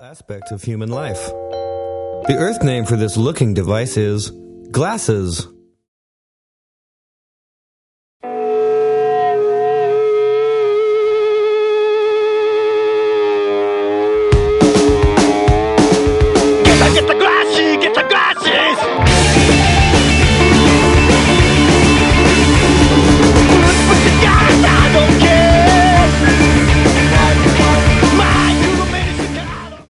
aspects of human life. The Earth name for this looking device is glasses.